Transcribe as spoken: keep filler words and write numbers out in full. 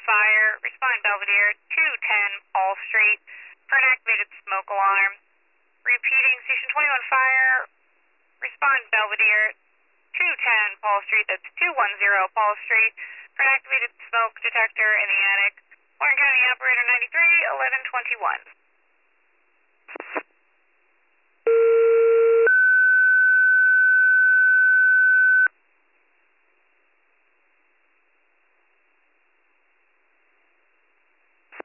fire. Respond Belvedere, two ten Paul Street for an activated smoke alarm. Repeating, Station twenty-one fire. Respond Belvedere, two ten Paul Street, that's two one zero Paul Street for an activated smoke detector in the attic. Warren County Operator ninety-three, eleven twenty-one.